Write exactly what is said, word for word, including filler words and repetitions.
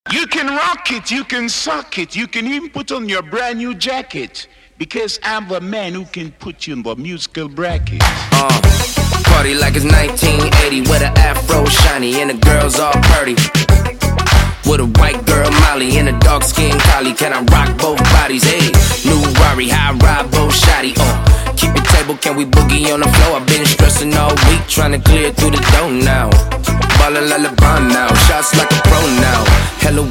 You can rock it, you can suck it, you can even put on your brand new jacket. Because I'm the man who can put you in the musical bracket. Uh, party like it's nineteen eighty with an afro shiny and the girls all purty. With a white girl Molly and a dark skin collie. Can I rock both bodies? Hey, new Rari, high ride both shotty. Uh, keep it table, can we boogie on the floor? I've been stressing all week, trying to clear through the dough now. Ballin' like LeBron now, shots like a pro now. Hello.